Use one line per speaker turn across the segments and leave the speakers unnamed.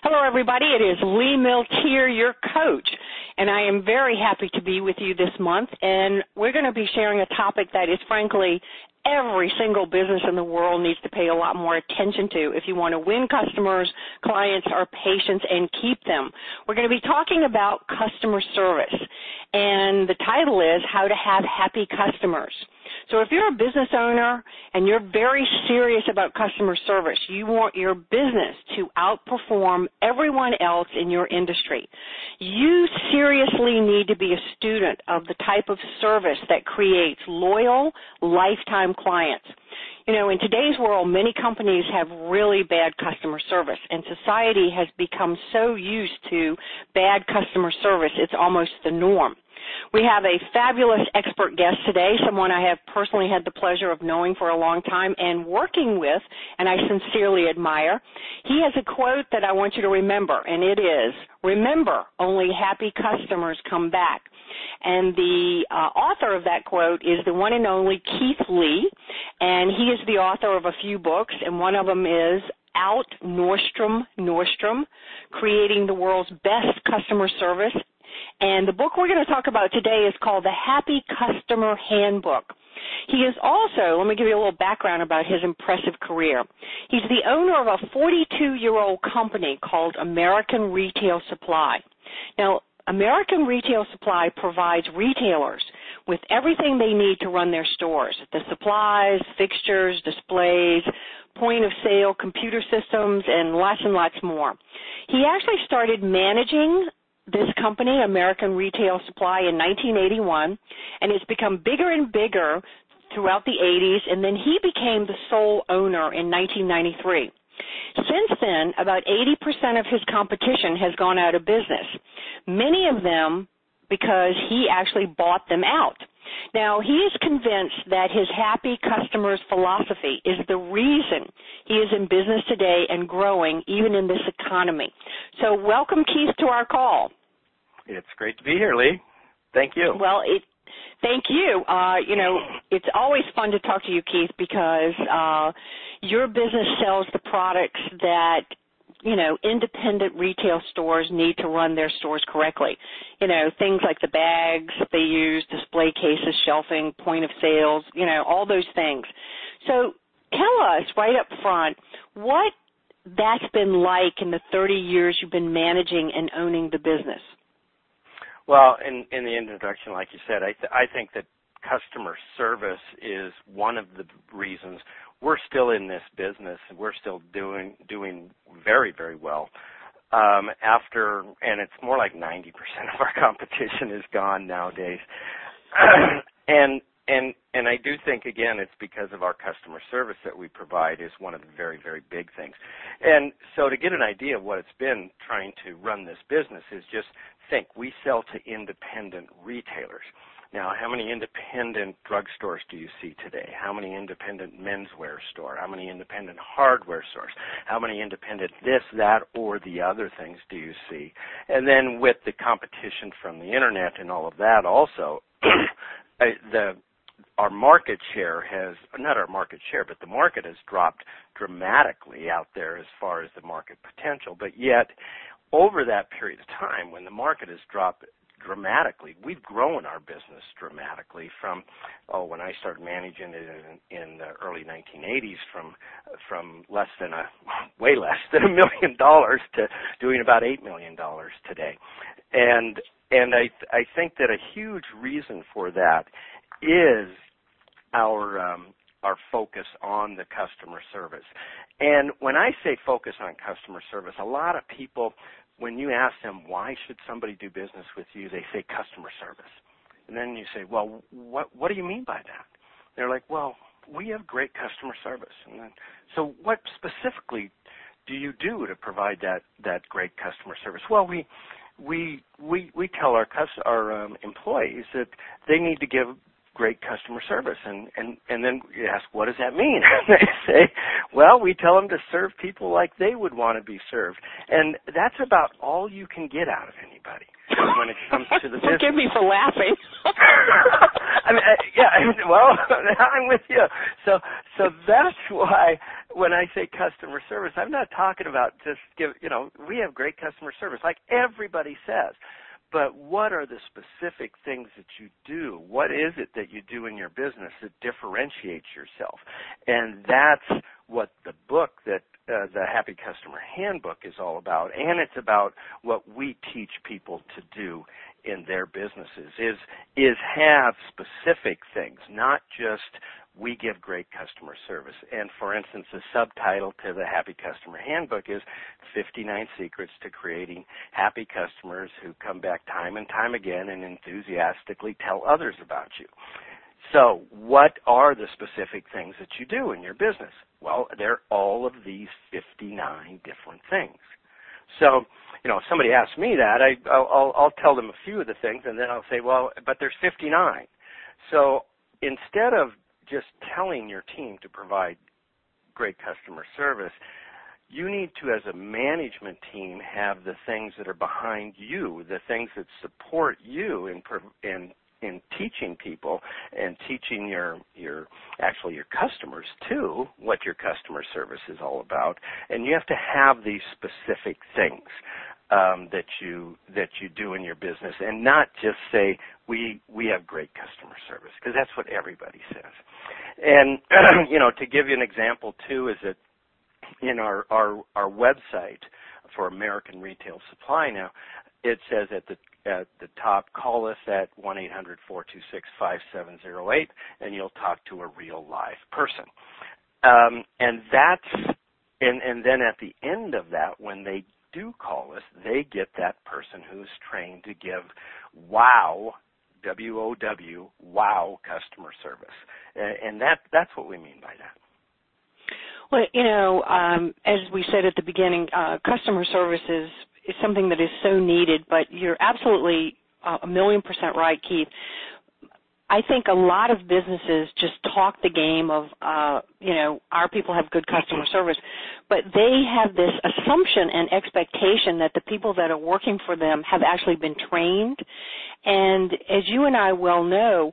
Hello, everybody. It is Lee Milch here, your coach, and I am very happy to be with you this month, and we're going to be sharing a topic that is, frankly, every single business in the world needs to pay a lot more attention to if you want to win customers, clients, or patients and keep them. We're going to be talking about customer service, and the title is How to Have Happy Customers. So if you're a business owner and you're very serious about customer service, you want your business to outperform everyone else in your industry. You seriously need to be a student of the type of service that creates loyal, lifetime clients. You know, in today's world, many companies have really bad customer service, and society has become so used to bad customer service, it's almost the norm. We have a fabulous expert guest today, someone I have personally had the pleasure of knowing for a long time and working with, and I sincerely admire. He has a quote that I want you to remember, and it is, "Remember, only happy customers come back." And the author of that quote is the one and only Keith Lee, and he is the author of a few books, and one of them is Out Nordstrom, Creating the World's Best Customer Service. And the book we're going to talk about today is called The Happy Customer Handbook. He is also, let me give you a little background about his impressive career. He's the owner of a 42-year-old company called American Retail Supply. Now, American Retail Supply provides retailers with everything they need to run their stores, the supplies, fixtures, displays, point of sale, computer systems, and lots more. He actually started managing this company, American Retail Supply, in 1981, and it's become bigger and bigger throughout the 80s, and then he became the sole owner in 1993. Since then, about 80% of his competition has gone out of business, many of them because he actually bought them out. Now, he is convinced that his happy customers philosophy is the reason he is in business today and growing even in this economy. So welcome, Keith, to our call.
It's great to be here, Lee. Thank you.
Well, thank you. It's always fun to talk to you, Keith, because your business sells the products that independent retail stores need to run their stores correctly. Things like the bags they use, display cases, shelving, point of sales, all those things. So tell us right up front what that's been like in the 30 years you've been managing and owning the business.
Well, in the introduction, like you said, I think that customer service is one of the reasons we're still in this business, and we're still doing very, very well. And it's more like 90% of our competition is gone nowadays. And I do think, again, it's because of our customer service that we provide is one of the very, very big things. And so to get an idea of what it's been trying to run this business is just think we sell to independent retailers. Now, how many independent drugstores do you see today? How many independent menswear stores? How many independent hardware stores? How many independent this, that, or the other things do you see? And then with the competition from the Internet and all of that also, our market share has, not our market share, but the market has dropped dramatically out there as far as the market potential. But yet, over that period of time, when the market has dropped dramatically, we've grown our business dramatically from, when I started managing it in the early 1980s, from way less than $1 million to doing about $8 million today. And I think that a huge reason for that is our focus on the customer service. And when I say focus on customer service, a lot of people, when you ask them why should somebody do business with you, they say customer service. And then you say, well, what do you mean by that? They're like, well, we have great customer service. And then, so what specifically do you do to provide that great customer service? Well, we tell our employees that they need to give great customer service, and then you ask, what does that mean? And they say, well, we tell them to serve people like they would want to be served, and that's about all you can get out of anybody when it comes to the business.
Forgive me for laughing.
Well, I'm with you. So that's why when I say customer service, I'm not talking about just we have great customer service, like everybody says. But what are the specific things that you do? What is it that you do in your business that differentiates yourself? And that's what the book that the Happy Customer Handbook is all about, and it's about what we teach people to do in their businesses is have specific things, not just we give great customer service. And for instance, the subtitle to the Happy Customer Handbook is 59 Secrets to Creating Happy Customers Who Come Back Time and Time Again and Enthusiastically Tell Others About You. So what are the specific things that you do in your business? Well, they're all of these 59 different things. So, if somebody asks me that, I'll tell them a few of the things, and then I'll say, well, but there's 59. So instead of just telling your team to provide great customer service, you need to, as a management team, have the things that are behind you, the things that support you in teaching people and teaching your customers too what your customer service is all about. And you have to have these specific things that you do in your business, and not just say we have great customer service, because that's what everybody says. And to give you an example too, is that in our website for American Retail Supply now, it says at the top, call us at 1-800-426-5708, and you'll talk to a real live person. And then at the end of that, when they do call us, they get that person who's trained to give WOW, W-O-W, WOW customer service. And that's what we mean by that.
Well, as we said at the beginning, customer service is something that is so needed, but you're absolutely 1,000,000% right, Keith. I think a lot of businesses just talk the game of, our people have good customer service, but they have this assumption and expectation that the people that are working for them have actually been trained. And as you and I well know,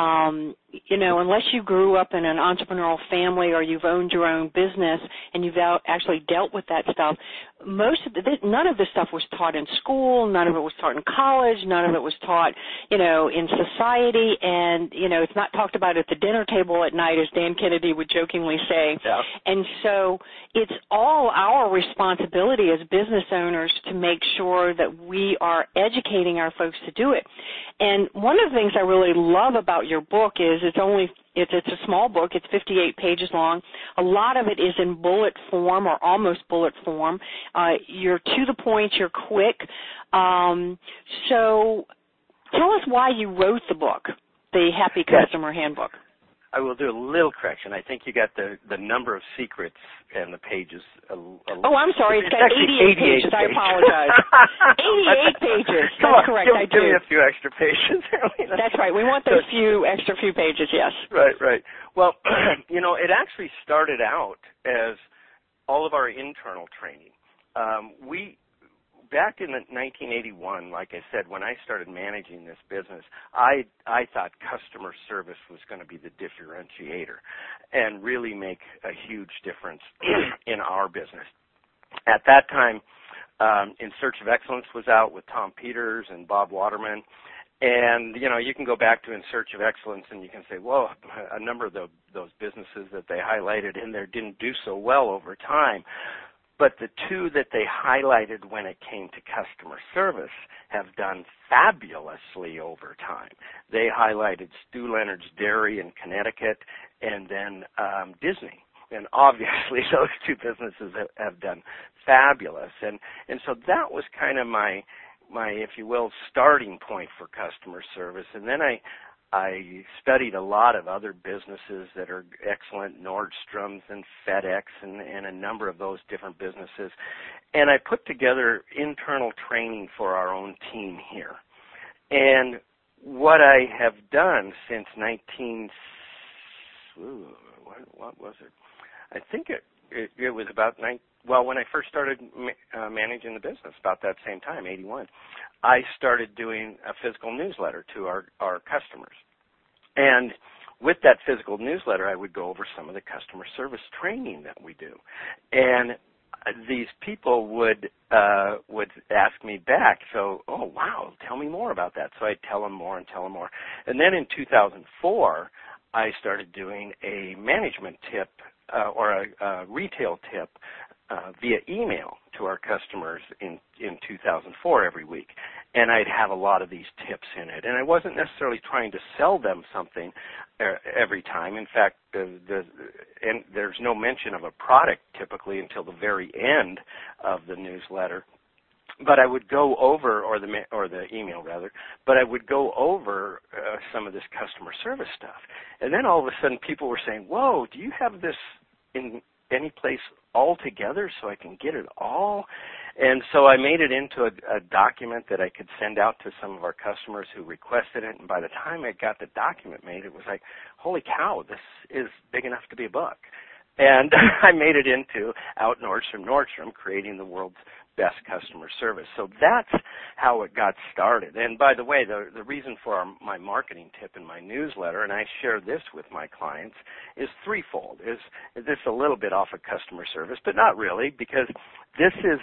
unless you grew up in an entrepreneurial family or you've owned your own business and you've actually dealt with that stuff, none of this stuff was taught in school, none of it was taught in college, none of it was taught, in society, and, it's not talked about at the dinner table at night, as Dan Kennedy would jokingly say.
Yeah.
And so it's all our responsibility as business owners to make sure that we are educating our folks to do it. And one of the things I really love about your book is it's a small book. It's 58 pages long. A lot of it is in bullet form or almost bullet form. You're to the point. You're quick. So tell us why you wrote the book, the Happy Customer Handbook.
I will do a little correction. I think you got the number of secrets and the pages.
Oh, I'm sorry. It's got 88 pages. I apologize. 88 pages. That's correct. I do.
Give me a few extra pages.
That's right. We want those extra few pages, yes.
Right. Well, it actually started out as all of our internal training. Back in 1981, like I said, when I started managing this business, I thought customer service was going to be the differentiator and really make a huge difference in our business. At that time, In Search of Excellence was out with Tom Peters and Bob Waterman. And, you can go back to In Search of Excellence and you can say, well, a number of those businesses that they highlighted in there didn't do so well over time. But the two that they highlighted when it came to customer service have done fabulously over time. They highlighted Stew Leonard's Dairy in Connecticut and then Disney. And obviously those two businesses have done fabulous. And so that was kind of my, if you will, starting point for customer service. And then I studied a lot of other businesses that are excellent, Nordstrom's and FedEx and a number of those different businesses. And I put together internal training for our own team here. And what I have done since what was it? I think it was about when I first started managing the business, about that same time, 81, I started doing a physical newsletter to our customers. And with that physical newsletter, I would go over some of the customer service training that we do, and these people would ask me back. So, oh wow, tell me more about that. So I'd tell them more and tell them more. And then in 2004, I started doing a management tip or a retail tip via email to our customers in 2004 every week. And I'd have a lot of these tips in it. And I wasn't necessarily trying to sell them something every time. In fact, and there's no mention of a product typically until the very end of the newsletter. But I would go over, or the email rather, but I would go over some of this customer service stuff. And then all of a sudden people were saying, whoa, do you have this in any place all together so I can get it all? And so I made it into a document that I could send out to some of our customers who requested it. And by the time I got the document made, it was like, holy cow, this is big enough to be a book. And I made it into Out Nordstrom, creating the world's best customer service. So that's how it got started. And by the way, the reason for my marketing tip in my newsletter, and I share this with my clients, is threefold. Is this a little bit off of customer service, but not really, because this is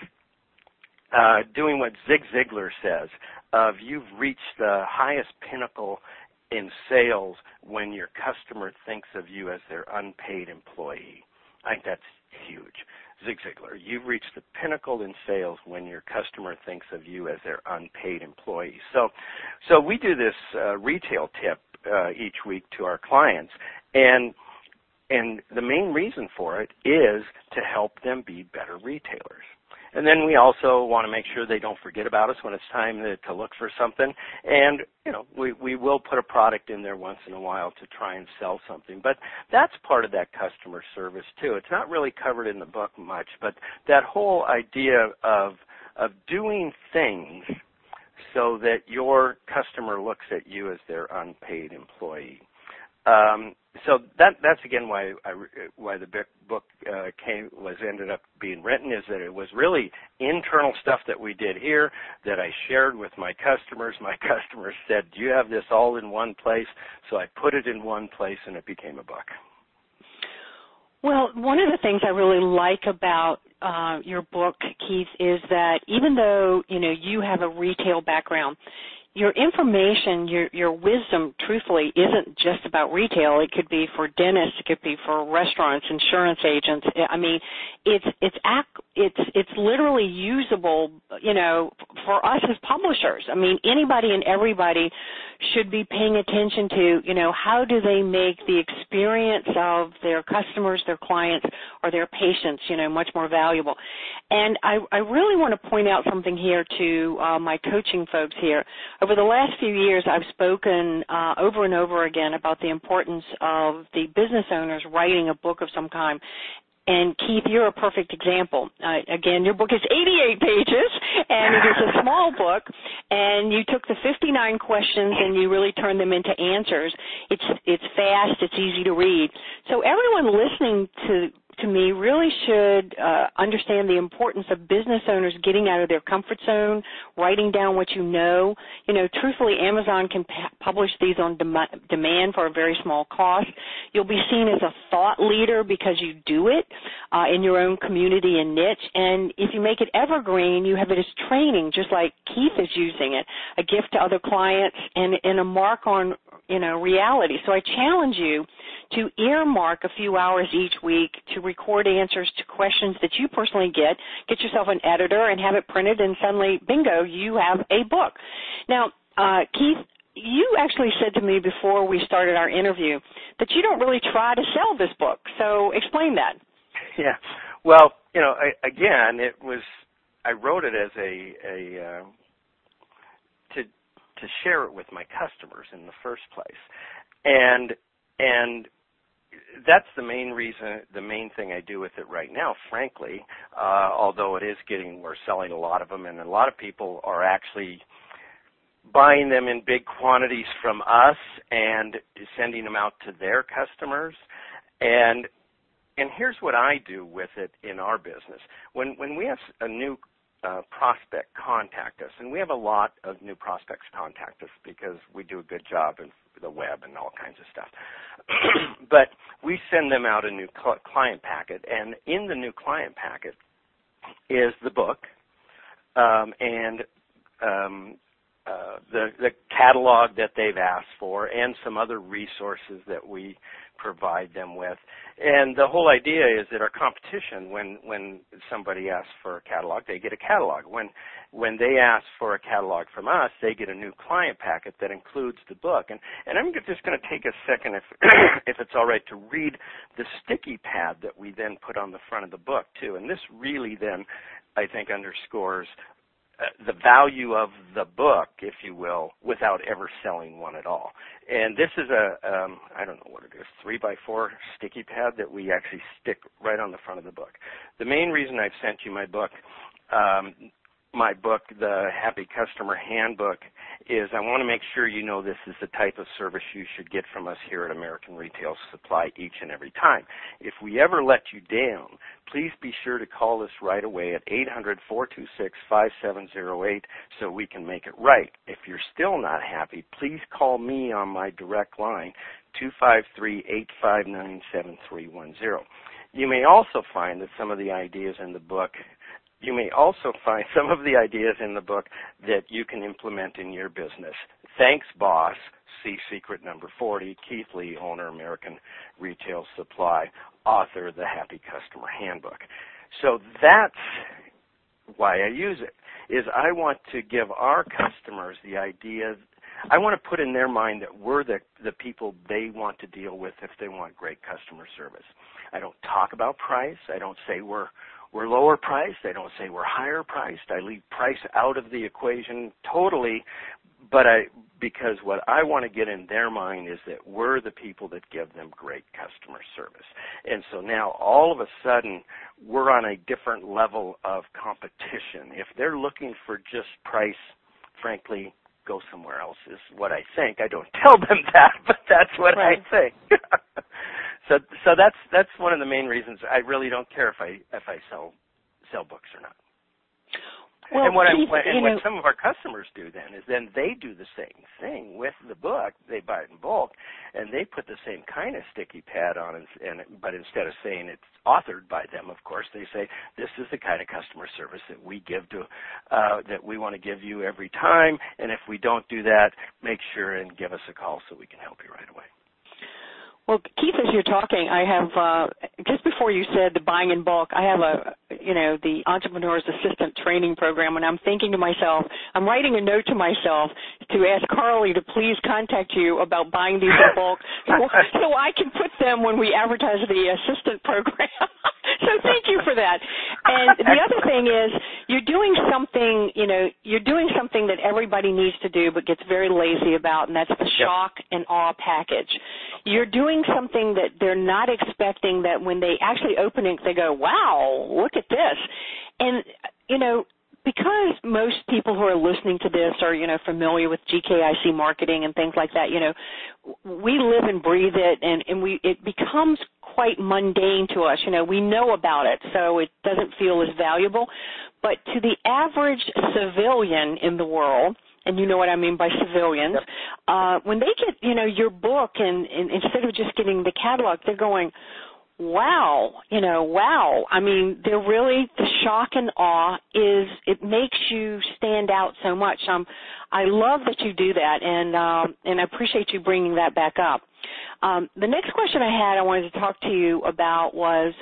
doing what Zig Ziglar says of you've reached the highest pinnacle in sales when your customer thinks of you as their unpaid employee. I think that's huge. Zig Ziglar, you've reached the pinnacle in sales when your customer thinks of you as their unpaid employee. So we do this retail tip each week to our clients, and the main reason for it is to help them be better retailers. And then we also want to make sure they don't forget about us when it's time to look for something. And, we will put a product in there once in a while to try and sell something. But that's part of that customer service, too. It's not really covered in the book much, but that whole idea of doing things so that your customer looks at you as their unpaid employee. So that's again why the book ended up being written, is that it was really internal stuff that we did here that I shared with my customers. My customers said, do you have this all in one place? So I put it in one place and it became a book.
Well, one of the things I really like about your book, Keith, is that even though, you have a retail background, your information, your wisdom, truthfully, isn't just about retail. It could be for dentists, it could be for restaurants, insurance agents. I mean, it's literally usable, for us as publishers. I mean, anybody and everybody should be paying attention to, how do they make the experience of their customers, their clients, or their patients, much more valuable. And I really want to point out something here to my coaching folks here. Over the last few years, I've spoken over and over again about the importance of the business owners writing a book of some kind. And, Keith, you're a perfect example. Again, your book is 88 pages, and it is a small book, and you took the 59 questions and you really turned them into answers. It's fast. It's easy to read. So everyone listening to me really should understand the importance of business owners getting out of their comfort zone, writing down what you know. Truthfully, Amazon can publish these on demand for a very small cost. You'll be seen as a thought leader because you do it in your own community and niche. And if you make it evergreen, you have it as training, just like Keith is using it, a gift to other clients and a mark on, reality. So I challenge you to earmark a few hours each week to record answers to questions that you personally get yourself an editor and have it printed, and suddenly, bingo, you have a book. Now, Keith, you actually said to me before we started our interview that you don't really try to sell this book. So explain that.
Yeah. Well, I wrote it as to share it with my customers in the first place. And that's the main thing I do with it right now, frankly, although we're selling a lot of them, and a lot of people are actually buying them in big quantities from us and sending them out to their customers. And here's what I do with it in our business. When we have a new prospect contact us, and we have a lot of new prospects contact us because we do a good job in the web and all kinds of stuff. But we send them out a new client packet, and in the new client packet is the book and the catalog that they've asked for and some other resources that we provide them with. And the whole idea is that our competition, when somebody asks for a catalog, they get a catalog. When they ask for a catalog from us, they get a new client packet that includes the book. And I'm just going to take a second, if it's all right, to read the sticky pad that we then put on the front of the book, too. And this really then, I think, underscores the value of the book, if you will, without ever selling one at all. And this is I don't know what it is, 3x4 sticky pad that we actually stick right on the front of the book. The main reason I've sent you my book, the Happy Customer Handbook, is I want to make sure you know this is the type of service you should get from us here at American Retail Supply each and every time. If we ever let you down, please be sure to call us right away at 800-426-5708 so we can make it right. If you're still not happy, please call me on my direct line, 253-859-7310. You may also find that some of the ideas in the book that you can implement in your business. Thanks, boss. See secret number 40, Keith Lee, owner, American Retail Supply, author of the Happy Customer Handbook. So that's why I use it, is I want to give our customers the idea, I want to put in their mind that we're the people they want to deal with if they want great customer service. I don't talk about price. I don't say we're lower priced. I don't say we're higher priced. I leave price out of the equation totally, because what I want to get in their mind is that we're the people that give them great customer service. And so now all of a sudden we're on a different level of competition. If they're looking for just price, frankly, go somewhere else is what I think. I don't tell them that, but that's what I think. So that's one of the main reasons I really don't care if I sell books or not.
Well,
and what some of our customers do then is then they do the same thing with the book. They buy it in bulk, and they put the same kind of sticky pad on, but instead of saying it's authored by them, of course, they say this is the kind of customer service that we give to that we want to give you every time, and if we don't do that, make sure and give us a call so we can help you right away.
Well, Keith, as you're talking, I have, just before you said the buying in bulk, I have the Entrepreneur's Assistant Training Program, and I'm thinking to myself, I'm writing a note to myself to ask Carly to please contact you about buying these in bulk so I can put them when we advertise the assistant program. So thank you for that. And the other thing is you're doing something that everybody needs to do but gets very lazy about, and that's the shock and awe package. You're doing something that they're not expecting, that when they actually open it, they go, wow, look at this. And, because most people who are listening to this are, familiar with GKIC marketing and things like that, we live and breathe it, and it becomes quite mundane to us. We know about it, so it doesn't feel as valuable. But to the average civilian in the world, and you know what I mean by civilians, when they get, your book, and instead of just getting the catalog, they're going, wow, wow. I mean, the shock and awe it makes you stand out so much. I love that you do that, and I appreciate you bringing that back up. The next question I wanted to talk to you about was,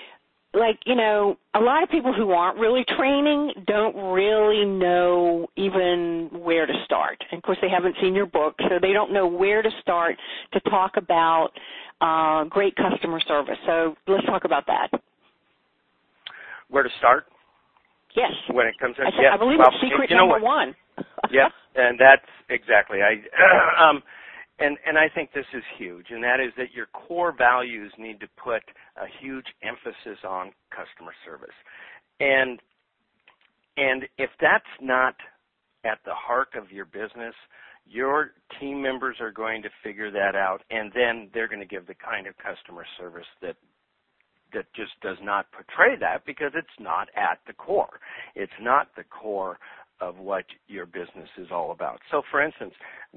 a lot of people who aren't really training don't really know even where to start. And, of course, they haven't seen your book, so they don't know where to start to talk about great customer service. So let's talk about that.
Where to start?
Yes.
When it comes to
I believe it's secret number one.
Yes, and that's exactly. And I think this is huge, and that is that your core values need to put a huge emphasis on customer service. And if that's not at the heart of your business, your team members are going to figure that out, and then they're going to give the kind of customer service that just does not portray that, because it's not at the core. It's not the core of what your business is all about. So, for instance,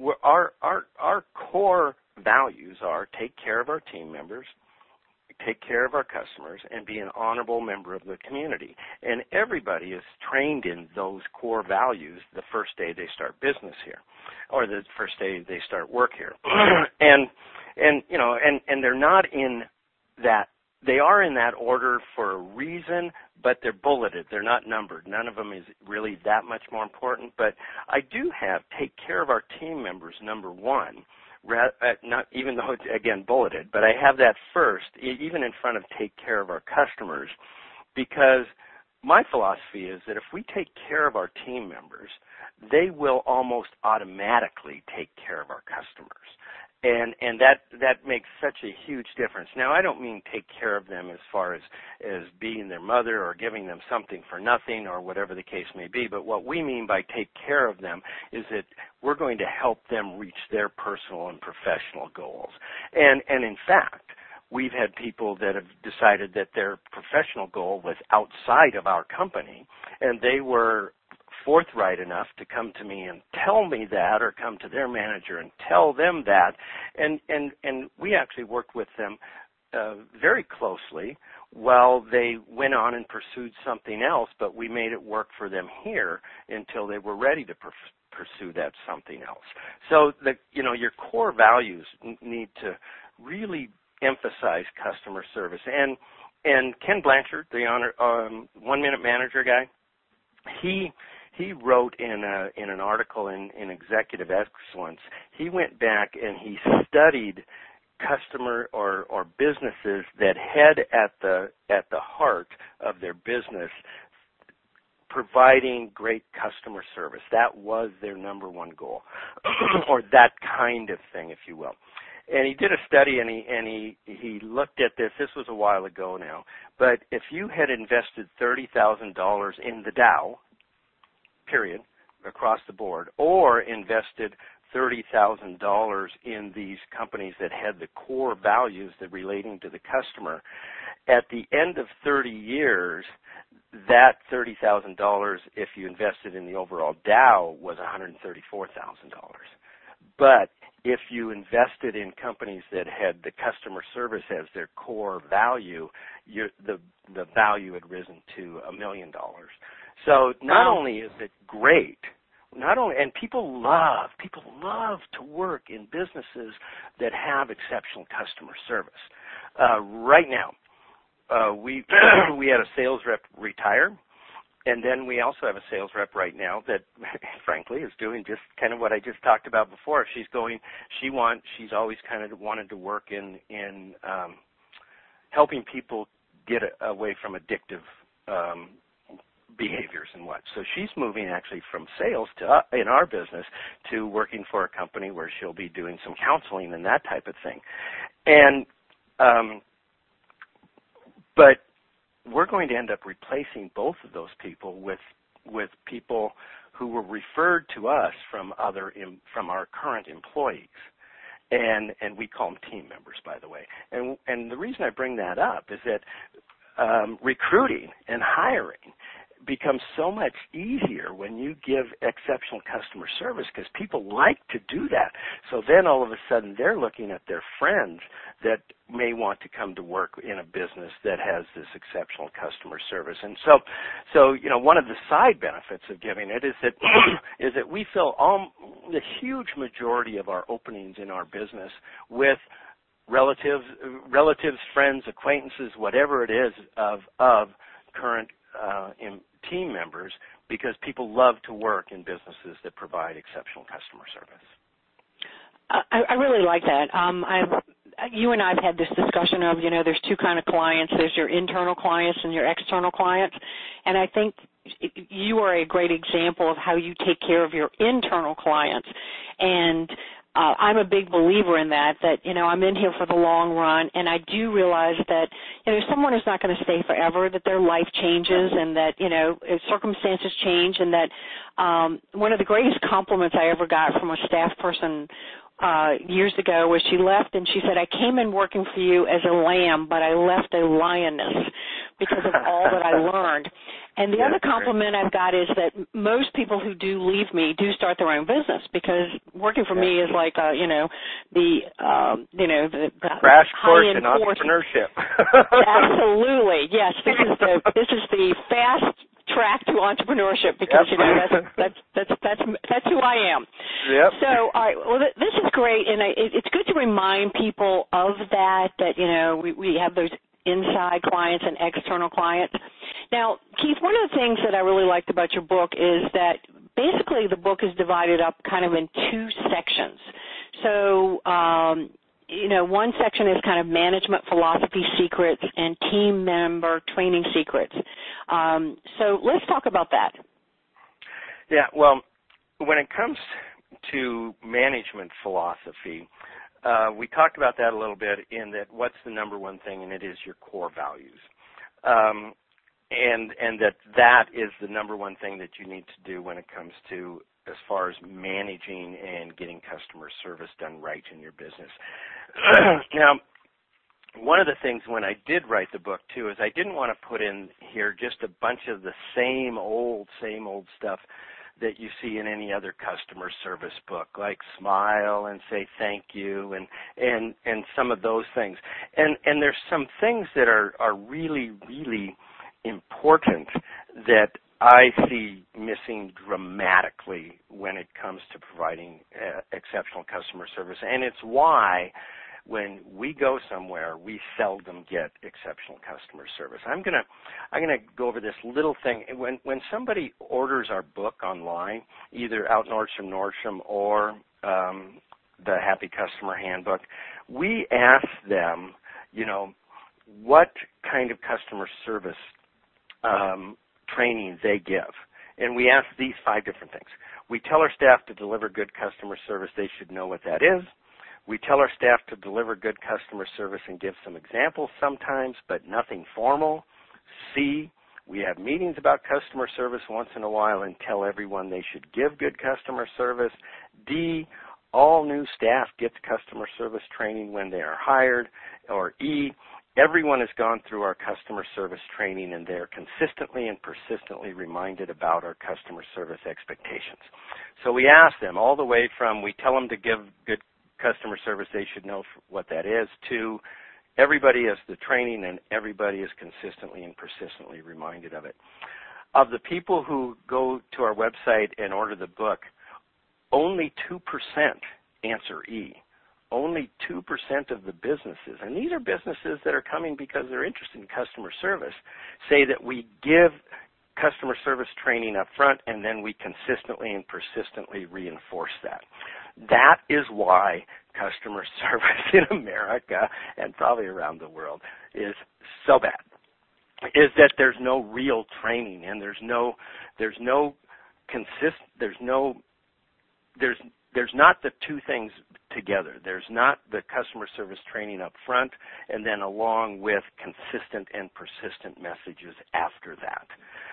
our core values are take care of our team members, take care of our customers, and be an honorable member of the community. And everybody is trained in those core values the first day they start business here, or the first day they start work here. and they're not in that. They are in that order for a reason, but they're bulleted. They're not numbered. None of them is really that much more important. But I do have take care of our team members, number one, not even though it's, again, bulleted. But I have that first, even in front of take care of our customers, because my philosophy is that if we take care of our team members, they will almost automatically take care of our customers. And that makes such a huge difference. Now, I don't mean take care of them as far as being their mother or giving them something for nothing or whatever the case may be, but what we mean by take care of them is that we're going to help them reach their personal and professional goals. And in fact, we've had people that have decided that their professional goal was outside of our company, and they were forthright enough to come to me and tell me that, or come to their manager and tell them that, and we actually worked with them very closely while they went on and pursued something else, but we made it work for them here until they were ready to pursue that something else. So your core values need to really emphasize customer service. And Ken Blanchard, the 1-Minute Manager guy, he wrote in an article in Executive Excellence, he went back and he studied customer or businesses that had at the heart of their business providing great customer service. That was their number one goal, or that kind of thing, if you will. And he did a study, and he looked at this. This was a while ago now, but if you had invested $30,000 in the Dow, period, across the board, or invested $30,000 in these companies that had the core values that relating to the customer, at the end of 30 years, that $30,000, if you invested in the overall Dow, was $134,000. But if you invested in companies that had the customer service as their core value, the value had risen to $1 million. So not only is it great, and people love to work in businesses that have exceptional customer service. Right now, we had a sales rep retire, and then we also have a sales rep right now that, frankly, is doing just kind of what I just talked about before. She's always kind of wanted to work in helping people get away from addictive behaviors and what. So she's moving actually from sales to in our business to working for a company where she'll be doing some counseling and that type of thing. And but we're going to end up replacing both of those people with people who were referred to us from our current employees. And we call them team members, by the way. And the reason I bring that up is that recruiting and hiring becomes so much easier when you give exceptional customer service, because people like to do that. So then all of a sudden they're looking at their friends that may want to come to work in a business that has this exceptional customer service. And so one of the side benefits of giving it is that we fill the huge majority of our openings in our business with relatives, friends, acquaintances, whatever it is of current team members, because people love to work in businesses that provide exceptional customer service.
I really like that. You and I have had this discussion of, there's two kind of clients. There's your internal clients and your external clients. And I think you are a great example of how you take care of your internal clients. And I'm a big believer in that I'm in here for the long run, and I do realize that, someone is not going to stay forever, that their life changes and that, circumstances change, and that one of the greatest compliments I ever got from a staff person years ago was she left and she said, "I came in working for you as a lamb, but I left a lioness," because of all that I learned. And the other compliment I've got is that most people who do leave me do start their own business, because working for me is like, the
crash course in entrepreneurship.
Absolutely, yes. This is the fast track to entrepreneurship, because that's who I am.
Yep.
So, all right. Well, this is great, and it's good to remind people of that we have those inside clients and external clients. Now, Keith, one of the things that I really liked about your book is that basically the book is divided up kind of in two sections. So, one section is kind of management philosophy secrets and team member training secrets. So let's talk about that.
Yeah, well, when it comes to management philosophy, we talked about that a little bit in that what's the number one thing, and it is your core values. And that is the number one thing that you need to do when it comes to as far as managing and getting customer service done right in your business. Now, one of the things when I did write the book, too, is I didn't want to put in here just a bunch of the same old stuff that you see in any other customer service book, like smile and say thank you and some of those things. And there's some things that are really, really important that I see missing dramatically when it comes to providing exceptional customer service. And it's why when we go somewhere, we seldom get exceptional customer service. I'm gonna go over this little thing. When somebody orders our book online, either out Nordstrom or the Happy Customer Handbook, we ask them, what kind of customer service training they give. And we ask these 5 different things. We tell our staff to deliver good customer service. They should know what that is. We tell our staff to deliver good customer service and give some examples sometimes, but nothing formal. C, we have meetings about customer service once in a while and tell everyone they should give good customer service. D, all new staff gets customer service training when they are hired. Or E, everyone has gone through our customer service training and they are consistently and persistently reminded about our customer service expectations. So we ask them all the way from we tell them to give good customer service, they should know what that is, to everybody has the training and everybody is consistently and persistently reminded of it. Of the people who go to our website and order the book, only 2% answer E. Only 2% of the businesses, and these are businesses that are coming because they're interested in customer service, say that we give customer service training up front and then we consistently and persistently reinforce that. That is why customer service in America and probably around the world is so bad, is that there's no real training and there's not the two things together. There's not the customer service training up front and then along with consistent and persistent messages after that.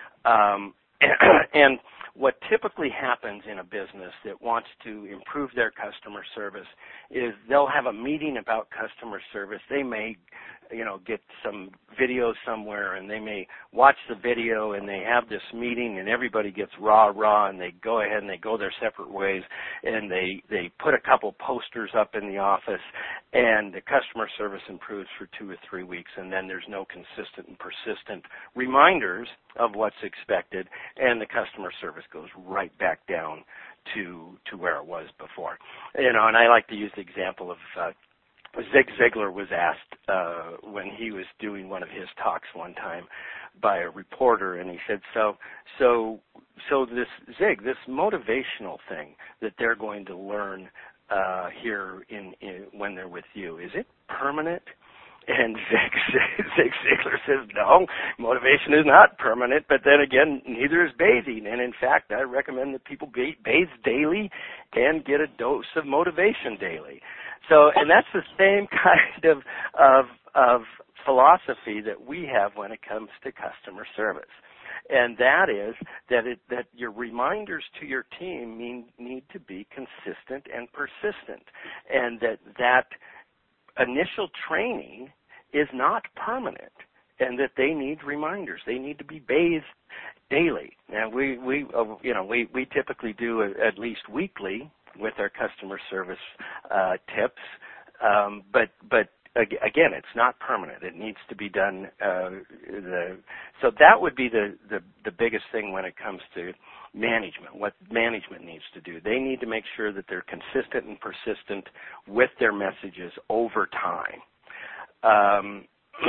And what typically happens in a business that wants to improve their customer service is they'll have a meeting about customer service. They may, get some video somewhere and they may watch the video and they have this meeting and everybody gets rah and they go ahead and they go their separate ways and they put a couple posters up in the office and the customer service improves for 2 or 3 weeks and then there's no consistent and persistent reminders of what's expected and the customer service goes right back down to where it was before. And I like to use the example of Zig Ziglar was asked when he was doing one of his talks one time by a reporter, and he said, so this motivational thing that they're going to learn here when they're with you, is it permanent? And Zig Ziglar says, no, motivation is not permanent, but then again, neither is bathing. And in fact, I recommend that people bathe daily and get a dose of motivation daily. So, and that's the same kind of philosophy that we have when it comes to customer service. And that is that your reminders to your team need to be consistent and persistent. And that initial training is not permanent. and that they need reminders. They need to be bathed daily. Now we typically do at least weekly with our customer service tips, but again, it's not permanent. It needs to be done. So that would be the biggest thing when it comes to management. What management needs to do, they need to make sure that they're consistent and persistent with their messages over time.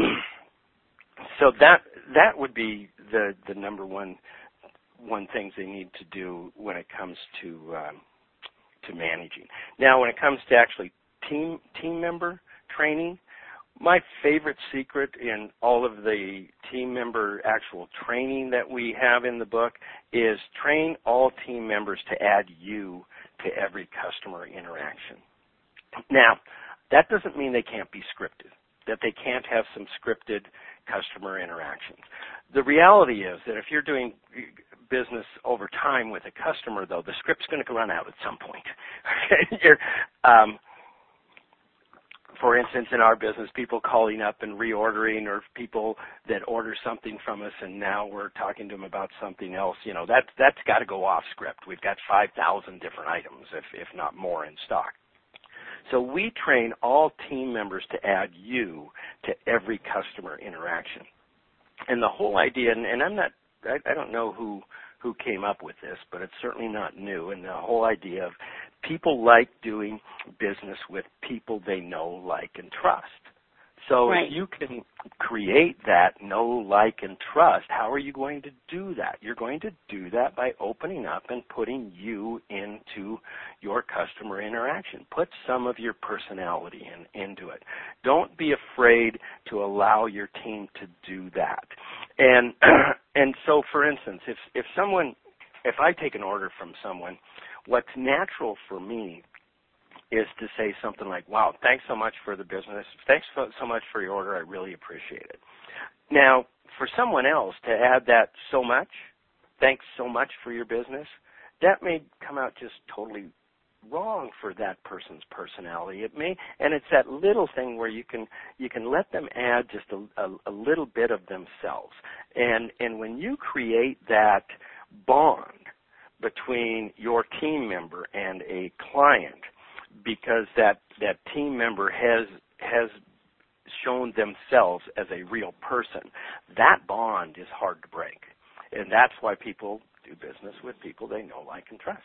So that would be the number one things they need to do when it comes to managing. Now, when it comes to actually team member training, my favorite secret in all of the team member actual training that we have in the book is train all team members to add you to every customer interaction. Now, that doesn't mean they can't be scripted, that they can't have some scripted customer interactions. The reality is that if you're doing business over time with a customer, though, the script's going to run out at some point. For instance, in our business, people calling up and reordering, or people that order something from us and now we're talking to them about something else, that's got to go off script. We've got 5,000 different items, if not more, in stock. So we train all team members to add you to every customer interaction. And the whole idea, and I don't know who came up with this, but it's certainly not new, and the whole idea of people like doing business with people they know, like, and trust. So
right.
If you can create that know, like, and trust, how are you going to do that? You're going to do that by opening up and putting you into your customer interaction. Put some of your personality into it. Don't be afraid to allow your team to do that. And so, for instance, if I take an order from someone, what's natural for me is to say something like, wow, thanks so much for the business. Thanks so much for your order. I really appreciate it. Now, for someone else to add that so much, thanks so much for your business, that may come out just totally wrong for that person's personality. It may, and it's that little thing where you can let them add just a little bit of themselves. And when you create that bond between your team member and a client, because that team member has shown themselves as a real person, that bond is hard to break. And that's why people do business with people they know, like, and trust.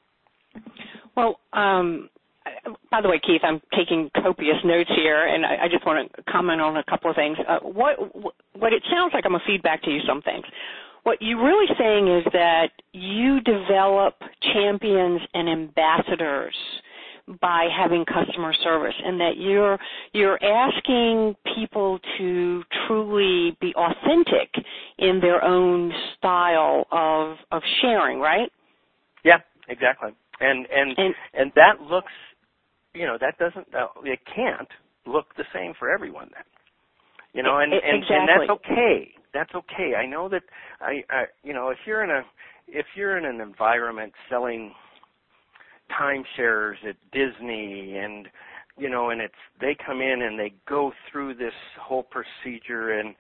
Well, by the way, Keith, I'm taking copious notes here, and I just want to comment on a couple of things. What it sounds like, I'm going to feed back to you some things. What you're really saying is that you develop champions and ambassadors by having customer service, and that you're asking people to truly be authentic in their own style of sharing, right?
Yeah, exactly. And that looks, that doesn't, it can't look the same for everyone then.
Exactly.
And that's okay. That's okay. I know that if you're in an environment selling timeshares at Disney, and they come in and they go through this whole procedure and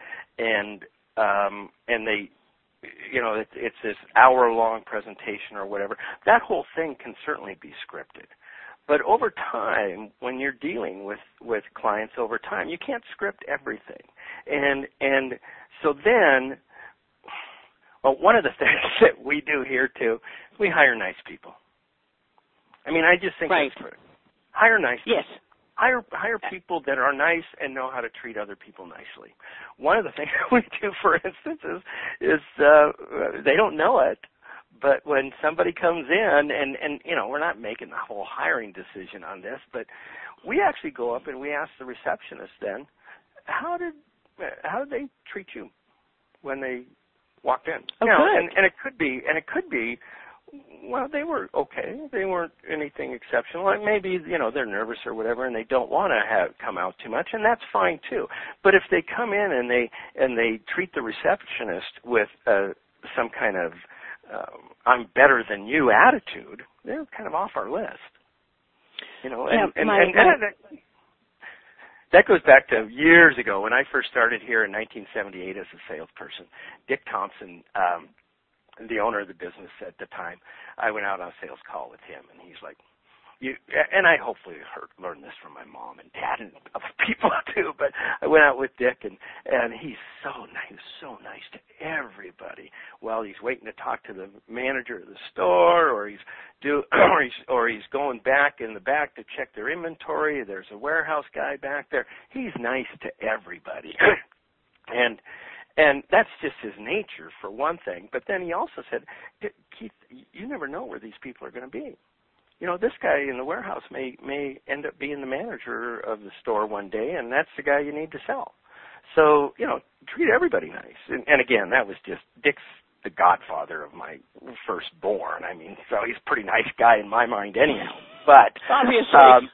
they, it's this hour-long presentation or whatever. That whole thing can certainly be scripted. But over time, when you're dealing with clients over time, you can't script everything. And so then, well, one of the things that we do here too, we hire nice people. I mean, I just think
right.
that's critical. Hire nice people.
Yes.
Hire people that are nice and know how to treat other people nicely. One of the things we do, for instance, is they don't know it, but when somebody comes in, and we're not making the whole hiring decision on this, but we actually go up and we ask the receptionist then, how did they treat you when they walked in?
Oh,
good.
And
it could be. Well, they were okay. They weren't anything exceptional. And maybe, they're nervous or whatever, and they don't want to come out too much, and that's fine too. But if they come in and they treat the receptionist with some kind of I'm better than you attitude, they're kind of off our list. that goes back to years ago when I first started here in 1978 as a salesperson. Dick Thompson, the owner of the business at the time, I went out on a sales call with him, and he's like, and I hopefully learned this from my mom and dad and other people too, but I went out with Dick, and he's so nice to everybody while he's waiting to talk to the manager of the store, or he's going back in the back to check their inventory. There's a warehouse guy back there. He's nice to everybody. And that's just his nature, for one thing. But then he also said, Keith, you never know where these people are going to be. You know, this guy in the warehouse may end up being the manager of the store one day, and that's the guy you need to sell. So, you know, treat everybody nice. And again, that was just Dick's the godfather of my firstborn. I mean, so he's a pretty nice guy in my mind anyhow. But
obviously,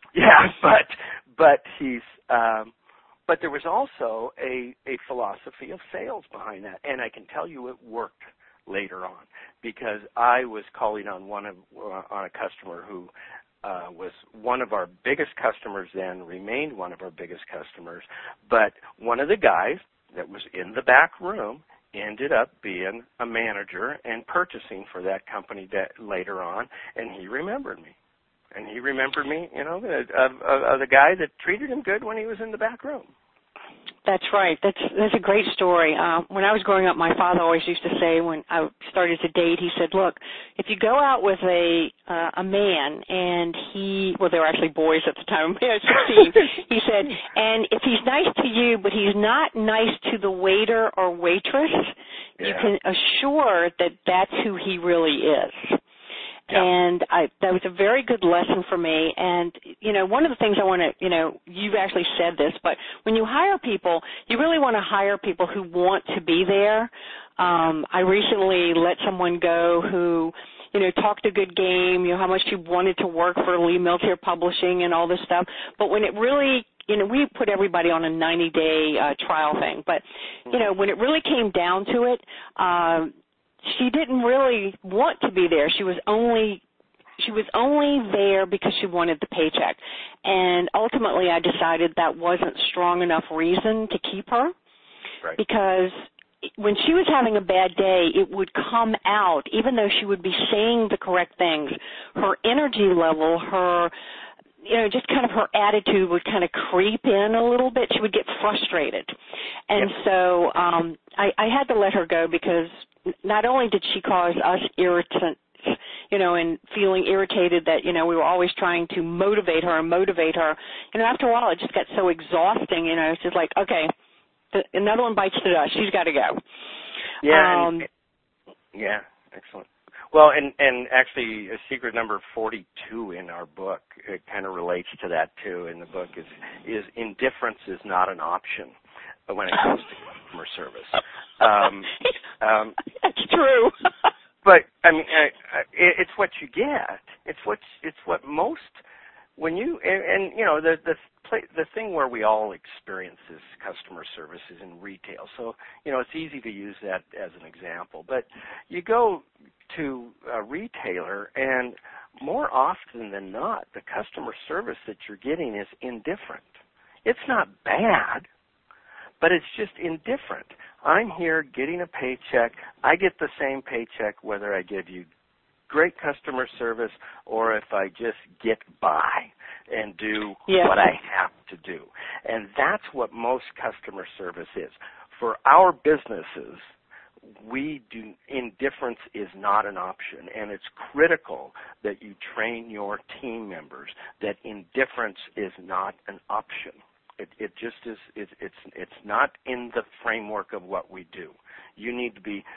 but he's. But there was also a philosophy of sales behind that, and I can tell you it worked later on, because I was calling on a customer who was one of our biggest customers then, remained one of our biggest customers, but one of the guys that was in the back room ended up being a manager and purchasing for that company later on, and he remembered me. And he remembered me, you know, of the guy that treated him good when he was in the back room.
That's right. That's a great story. When I was growing up, my father always used to say, when I started to date, he said, look, if you go out with a man and they were actually boys at the time, I was 16, he said, and if he's nice to you, but he's not nice to the waiter or waitress, you can assure that that's who he really is. Yeah. And that was a very good lesson for me. And, you know, one of the things I want to, you know, you've actually said this, but when you hire people, you really want to hire people who want to be there. I recently let someone go who, you know, talked a good game, you know, how much she wanted to work for Lee Miltier Publishing and all this stuff. But when it really, you know, we put everybody on a 90-day trial thing. But, you know, when it really came down to it, she didn't really want to be there. She was only there because she wanted the paycheck. And ultimately I decided that wasn't strong enough reason to keep her.
Right.
Because when she was having a bad day, it would come out, even though she would be saying the correct things. Her energy level, her, you know, just kind of her attitude would kind of creep in a little bit. She would get frustrated. And so I had to let her go, because not only did she cause us irritants, you know, and feeling irritated that, you know, we were always trying to motivate her. You know, after a while it just got so exhausting, you know, it's just like, okay, another one bites the dust. She's got to go.
Yeah. Yeah, excellent. Well, and actually, secret number 42 in our book, it kind of relates to that too. In the book is indifference is not an option when it comes to customer service.
That's true.
But I mean, it's what you get. It's what most when you and you know the thing where we all experience this customer service is in retail. So you know it's easy to use that as an example. But you go to a retailer, and more often than not, the customer service that you're getting is indifferent. It's not bad, but it's just indifferent. I'm here getting a paycheck. I get the same paycheck whether I give you great customer service or if I just get by and do what I have to do. And that's what most customer service is. For our businesses, indifference is not an option, and it's critical that you train your team members that indifference is not an option. It just is. It's not in the framework of what we do. You need to be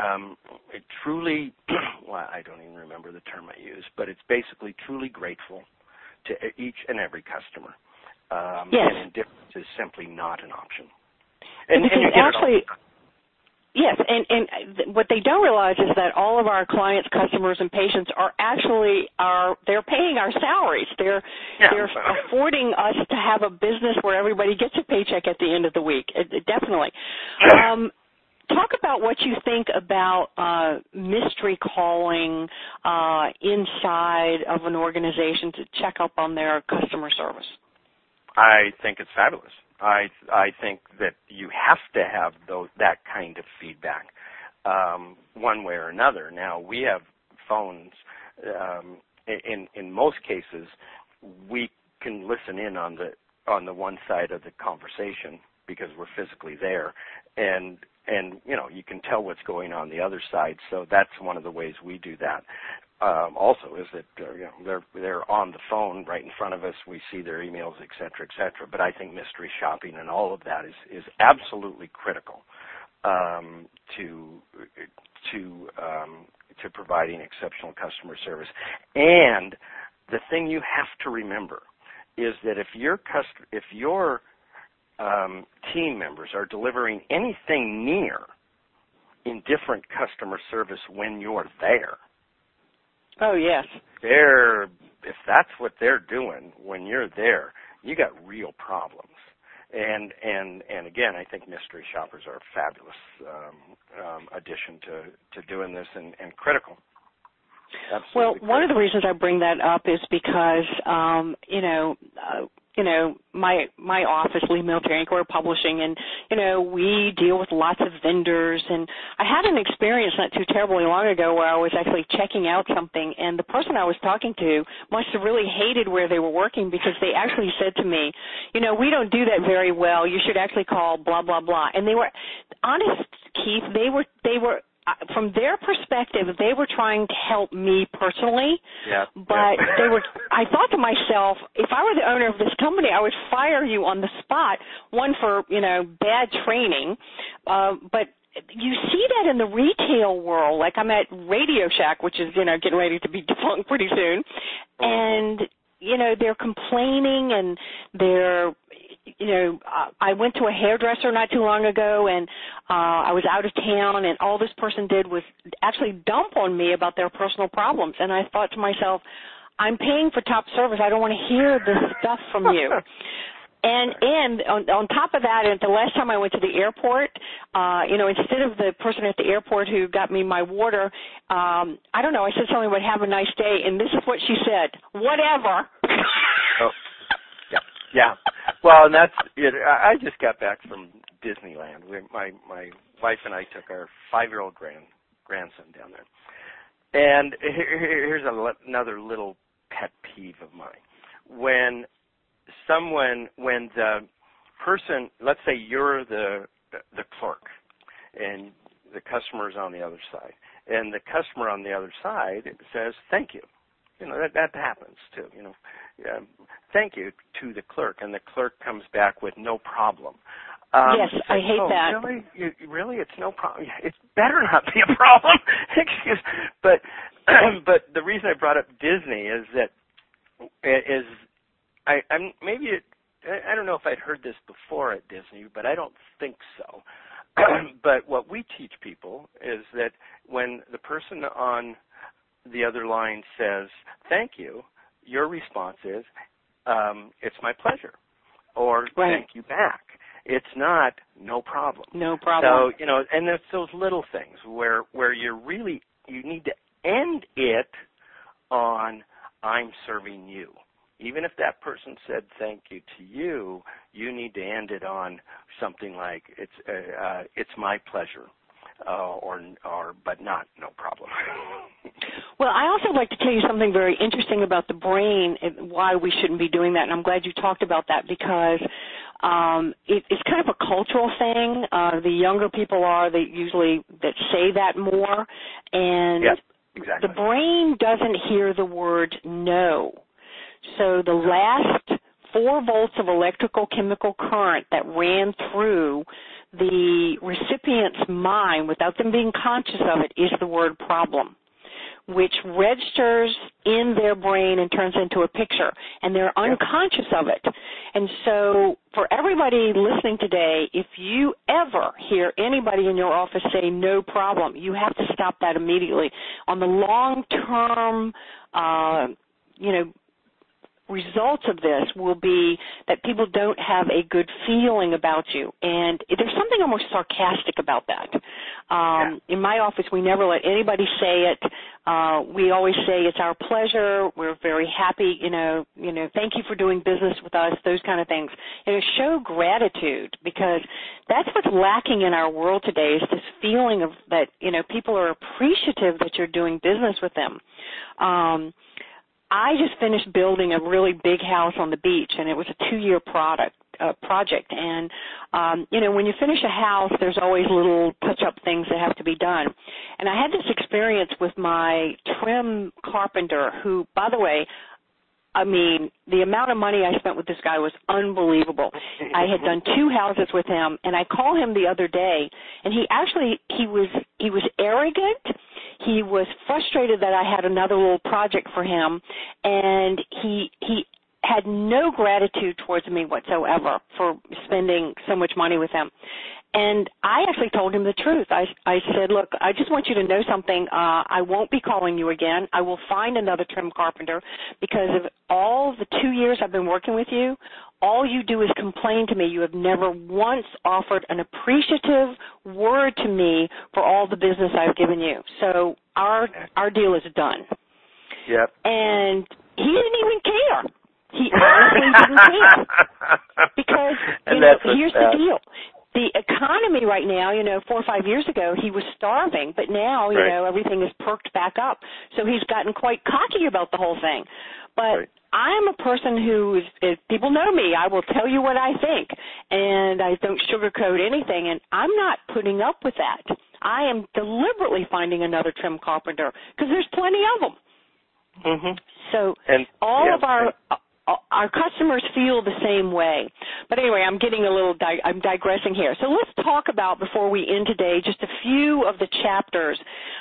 truly. Well, I don't even remember the term I use, but it's basically truly grateful to each and every customer. And indifference is simply not an option. And you get actually. It all.
Yes, and what they don't realize is that all of our clients, customers, and patients are actually they're paying our salaries. They're affording us to have a business where everybody gets a paycheck at the end of the week. Definitely. Talk about what you think about mystery calling inside of an organization to check up on their customer service.
I think it's fabulous. I think that you have to have that kind of feedback one way or another. Now, we have phones. In most cases, we can listen in on the one side of the conversation because we're physically there, and you can tell what's going on the other side. So that's one of the ways we do that. Also, is that they're on the phone right in front of us. We see their emails, et cetera, et cetera. But I think mystery shopping and all of that is absolutely critical to providing exceptional customer service. And the thing you have to remember is that if your team members are delivering anything near indifferent customer service when you're there.
Oh, yes.
If that's what they're doing when you're there, you got real problems. And again, I think mystery shoppers are a fabulous addition to doing this and critical. Absolutely
well,
critical.
One of the reasons I bring that up is because, my office, Lee Military Inc., we're publishing, and, we deal with lots of vendors. And I had an experience not too terribly long ago where I was actually checking out something, and the person I was talking to must have really hated where they were working because they actually said to me, we don't do that very well. You should actually call blah, blah, blah. And they were, honest, Keith, they were from their perspective, they were trying to help me personally, but I thought to myself, if I were the owner of this company, I would fire you on the spot, one for, bad training, but you see that in the retail world. Like I'm at Radio Shack, which is, getting ready to be defunct pretty soon, and, they're complaining and they're, I went to a hairdresser not too long ago, and I was out of town, and all this person did was actually dump on me about their personal problems. And I thought to myself, I'm paying for top service. I don't want to hear this stuff from you. And on top of that, the last time I went to the airport, instead of the person at the airport who got me my water, I don't know, I said something about have a nice day, and this is what she said: whatever.
Oh. Yeah. Well, and that's it. I just got back from Disneyland. My wife and I took our 5-year-old grandson down there. And here's another little pet peeve of mine. When the person, let's say you're the clerk, and the customer's on the other side, and the customer on the other side says, thank you. That happens too, thank you to the clerk, and the clerk comes back with no problem.
Yes, I hate that.
Really? Really? It's no problem? It better not be a problem. But the reason I brought up Disney is that I don't know if I'd heard this before at Disney, but I don't think so. But what we teach people is that when the person on the other line says, thank you, your response is, it's my pleasure, or thank you back. It's not no problem.
No problem.
So, and there's those little things where you need to end it on, I'm serving you. Even if that person said thank you to you, you need to end it on something like, it's my pleasure. But not no problem.
Well, I also like to tell you something very interesting about the brain and why we shouldn't be doing that, and I'm glad you talked about that because it's kind of a cultural thing. The younger people that say that more, and
exactly.
The brain doesn't hear the word no. So the last 4 volts of electrical chemical current that ran through the recipient's mind without them being conscious of it is the word problem, which registers in their brain and turns into a picture, and they're unconscious of it. And so for everybody listening today, if you ever hear anybody in your office say no problem, you have to stop that immediately. On the long-term, results of this will be that people don't have a good feeling about you. And there's something almost sarcastic about that. In my office, we never let anybody say it. We always say it's our pleasure. We're very happy, thank you for doing business with us, those kind of things. And show gratitude, because that's what's lacking in our world today, is this feeling of that, people are appreciative that you're doing business with them. I just finished building a really big house on the beach, and it was a 2-year project. And, when you finish a house, there's always little touch-up things that have to be done. And I had this experience with my trim carpenter who, by the way, the amount of money I spent with this guy was unbelievable. I had done 2 houses with him, and I called him the other day, and he was arrogant. He was frustrated that I had another little project for him, and he had no gratitude towards me whatsoever for spending so much money with him. And I actually told him the truth. I said, look, I just want you to know something. I won't be calling you again. I will find another trim carpenter, because of all the 2 years I've been working with you, all you do is complain to me. You have never once offered an appreciative word to me for all the business I've given you. So our deal is done.
Yep.
And he didn't even care. He honestly didn't care. Because, here's the deal. The economy right now, 4 or 5 years ago, he was starving, but now, everything is perked back up. So he's gotten quite cocky about the whole thing. But I'm a person who, if people know me, I will tell you what I think, and I don't sugarcoat anything, and I'm not putting up with that. I am deliberately finding another trim carpenter, because there's plenty of them. Mm-hmm. So of our customers feel the same way. But anyway, I'm getting I'm digressing here. So let's talk about, before we end today, just a few of the chapters.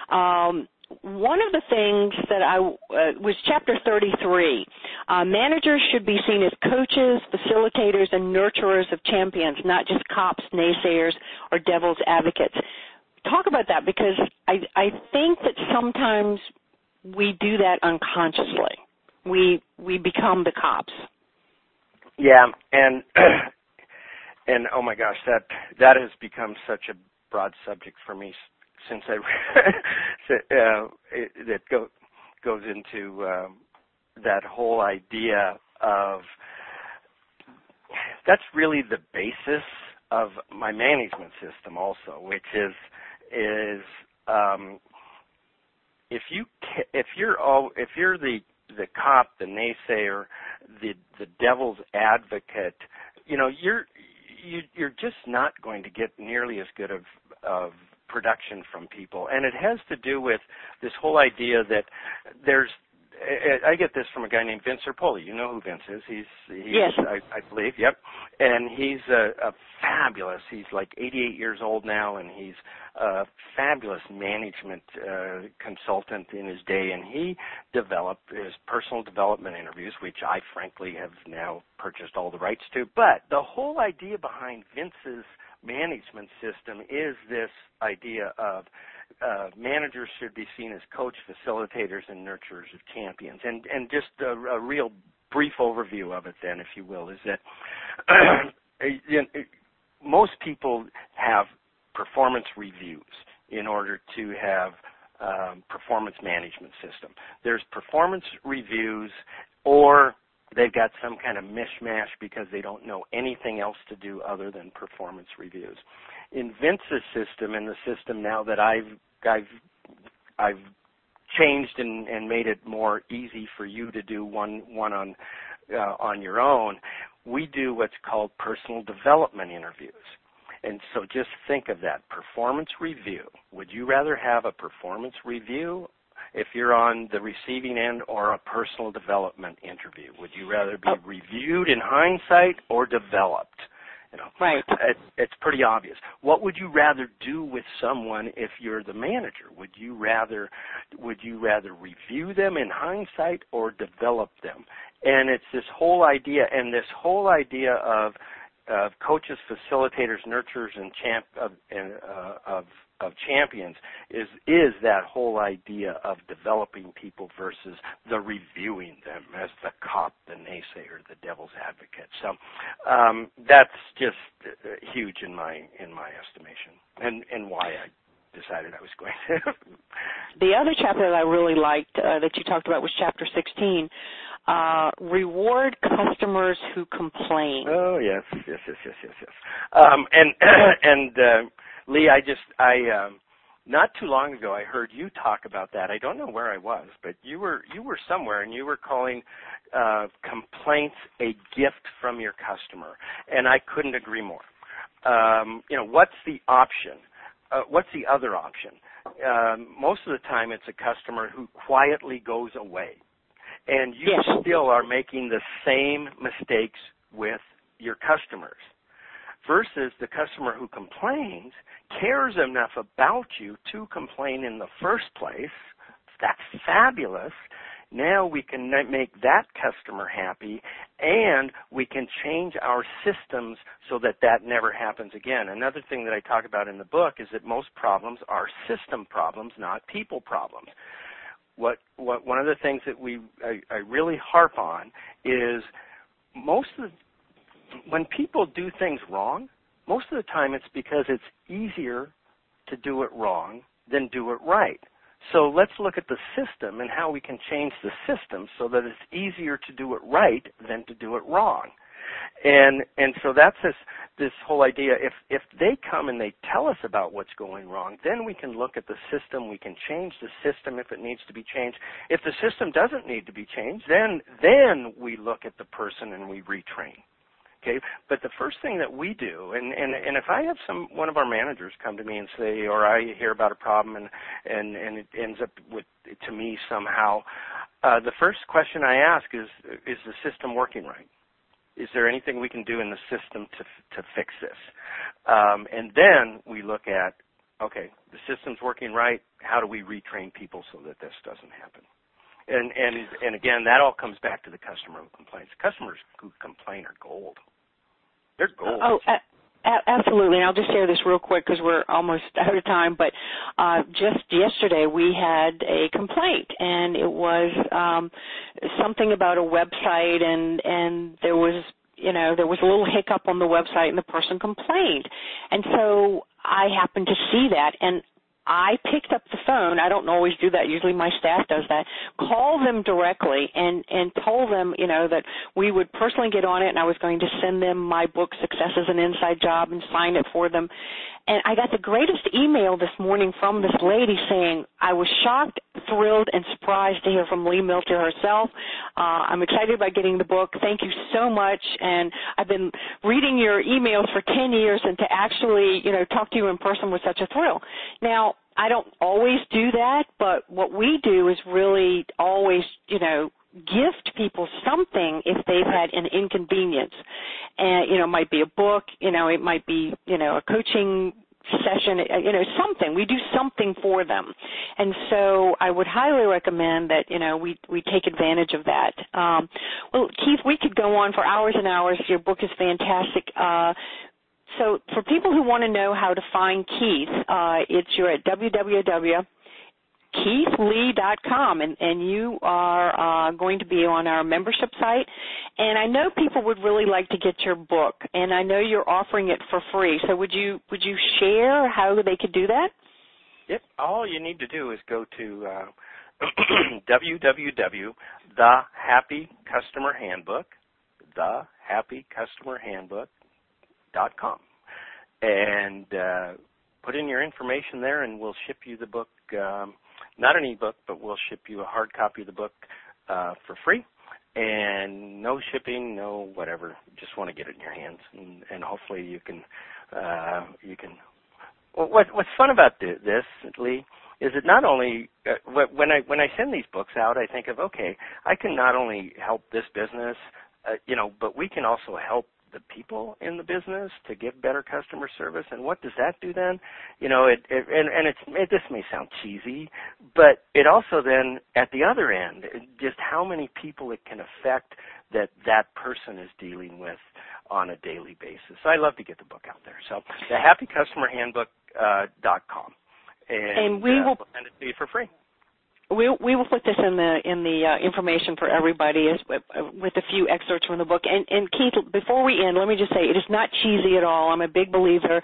One of the things that was chapter 33. Managers should be seen as coaches, facilitators, and nurturers of champions, not just cops, naysayers, or devil's advocates. Talk about that, because I think that sometimes we do that unconsciously. We become the cops.
Yeah, and oh my gosh, that has become such a broad subject for me since that goes into that whole idea of, that's really the basis of my management system also, which is if you're the cop, the naysayer, the devil's advocate, you're just not going to get nearly as good of production from people. And it has to do with this whole idea that I get this from a guy named Vince Erpoli. You know who Vince is.
Yes.
I believe, yep. And he's a fabulous, he's like 88 years old now, and he's a fabulous management consultant in his day, and he developed his personal development interviews, which I frankly have now purchased all the rights to. But the whole idea behind Vince's management system is this idea of managers should be seen as coach, facilitators, and nurturers of champions. And just a real brief overview of it then, if you will, is that most people have performance reviews in order to have performance management system. There's performance reviews, or they've got some kind of mishmash because they don't know anything else to do other than performance reviews. In Vince's system, and the system now that I've changed and made it more easy for you to do one on your own, we do what's called personal development interviews. And so just think of that, performance review. Would you rather have a performance review if you're on the receiving end, or a personal development interview? Would you rather be reviewed in hindsight or developed?
Right.
It's pretty obvious. What would you rather do with someone if you're the manager? Would you rather review them in hindsight or develop them? And it's this whole idea, of coaches, facilitators, nurturers, and of of champions is that whole idea of developing people versus the reviewing them as the cop, the naysayer, the devil's advocate. So that's just huge in my estimation, and why I decided I was going to.
The other chapter that I really liked that you talked about was chapter 16. Reward customers who complain.
Oh yes. And Lee, I not too long ago I heard you talk about that. I don't know where I was, but you were somewhere and you were calling complaints a gift from your customer, and I couldn't agree more. What's the option? What's the other option? Most of the time it's a customer who quietly goes away. And you still are making the same mistakes with your customers versus the customer who complains, cares enough about you to complain in the first place. That's fabulous. Now we can make that customer happy, and we can change our systems so that that never happens again. Another thing that I talk about in the book is that most problems are system problems, not people problems. One of the things that I really harp on is when people do things wrong, most of the time it's because it's easier to do it wrong than do it right. So let's look at the system and how we can change the system so that it's easier to do it right than to do it wrong. And so that's this whole idea. If they come and they tell us about what's going wrong, then we can look at the system. We can change the system if it needs to be changed. If the system doesn't need to be changed, then we look at the person and we retrain. Okay, but the first thing that we do, and if I have one of our managers come to me and say, or I hear about a problem and it ends up to me somehow, the first question I ask is the system working right? Is there anything we can do in the system to fix this? And then we look at, okay, the system's working right. How do we retrain people so that this doesn't happen? And again, that all comes back to the customer who complains. Customers who complain are gold. They're gold.
Oh, absolutely. And I'll just share this real quick because we're almost out of time. But just yesterday we had a complaint, and it was something about a website, and there was a little hiccup on the website, and the person complained. And so I happened to see that, and I picked up the phone. I don't always do that. Usually my staff does that. Call them directly and told them, that we would personally get on it, and I was going to send them my book, Success is an Inside Job, and sign it for them. And I got the greatest email this morning from this lady saying, I was shocked, thrilled, and surprised to hear from Lee Milcher herself. I'm excited about getting the book. Thank you so much. And I've been reading your emails for 10 years, and to actually, talk to you in person was such a thrill. Now, I don't always do that, but what we do is really always, gift people something if they've had an inconvenience. And, it might be a book, it might be, a coaching session, something. We do something for them. And so I would highly recommend that, we take advantage of that. Well, Keith, we could go on for hours and hours. Your book is fantastic. So for people who want to know how to find Keith, you're at www.keithlee.com, and you are going to be on our membership site. And I know people would really like to get your book, and I know you're offering it for free. So would you share how they could do that?
Yep. All you need to do is go to www.thehappycustomerhandbook.com and put in your information there, and we'll ship you the book. Not an e-book, but we'll ship you a hard copy of the book for free, and no shipping, no whatever. Just want to get it in your hands, and hopefully you can. Well, what's fun about this, Lee, is that not only when I send these books out, I think of, okay, I can not only help this business, but we can also help the people in the business to give better customer service. And what does that do then? This may sound cheesy, but it also then, at the other end, just how many people it can affect that person is dealing with on a daily basis. So I love to get the book out there. So thehappycustomerhandbook.com. and
we will
we'll send it to you for free.
We will put this in the information for everybody with a few excerpts from the book. And Keith, before we end, let me just say it is not cheesy at all. I'm a big believer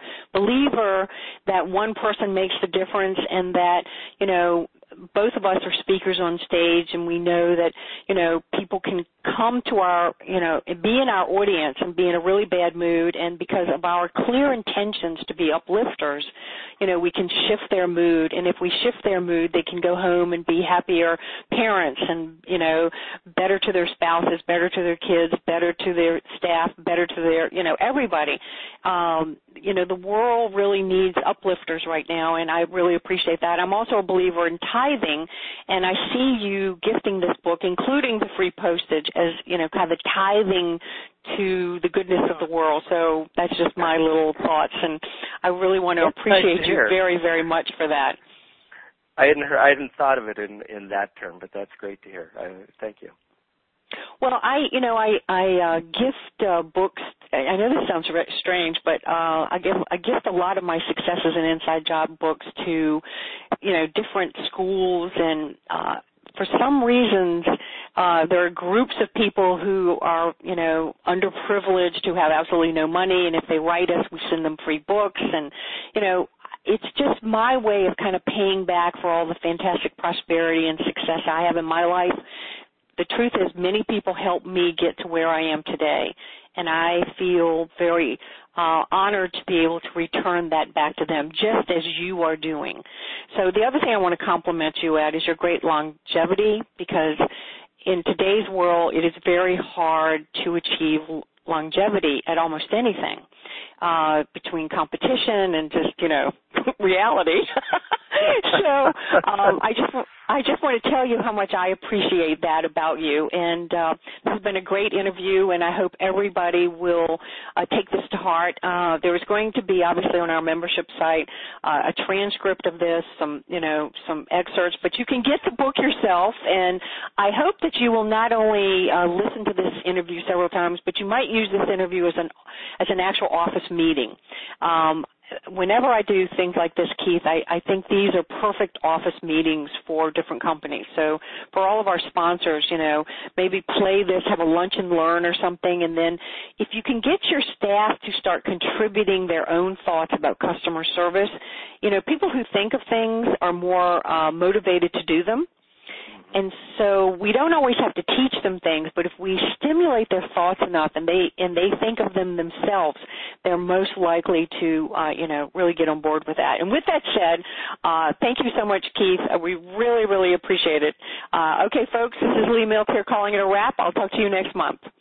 that one person makes the difference, and that both of us are speakers on stage, and we know that people can come to our be in our audience and be in a really bad mood, and because of our clear intentions to be uplifters, we can shift their mood, and if we shift their mood, they can go home and be happier parents, and better to their spouses, better to their kids, better to their staff, better to their everybody. The world really needs uplifters right now, and I really appreciate that. I'm also a believer in tithing, and I see you gifting this book, including the free postage, as kind of tithing to the goodness of the world. So that's just my little thoughts, and I really want to appreciate you very, very much for that.
I hadn't thought of it in that term, but that's great to hear. Thank you.
Well, I gift books. I know this sounds strange, but I gift a lot of my successes and inside job books to, different schools, and for some reasons, there are groups of people who are, underprivileged, who have absolutely no money, and if they write us, we send them free books, and it's just my way of kind of paying back for all the fantastic prosperity and success I have in my life. The truth is, many people helped me get to where I am today, and I feel very honored to be able to return that back to them, just as you are doing. So the other thing I want to compliment you at is your great longevity, because in today's world, it is very hard to achieve longevity at almost anything, between competition and just, reality. So I just want to tell you how much I appreciate that about you. And this has been a great interview, and I hope everybody will take this to heart. There is going to be, obviously, on our membership site, a transcript of this, some excerpts, but you can get the book yourself. And I hope that you will not only listen to this interview several times, but you might use this interview as an actual office meeting. Whenever I do things like this, Keith, I think these are perfect office meetings for different companies. So for all of our sponsors, maybe play this, have a lunch and learn or something, and then if you can get your staff to start contributing their own thoughts about customer service, people who think of things are more motivated to do them. And so we don't always have to teach them things, but if we stimulate their thoughts enough and they think of them themselves, they're most likely to, really get on board with that. And with that said, thank you so much, Keith. We really, really appreciate it. Okay, folks, this is Lee Milk here calling it a wrap. I'll talk to you next month.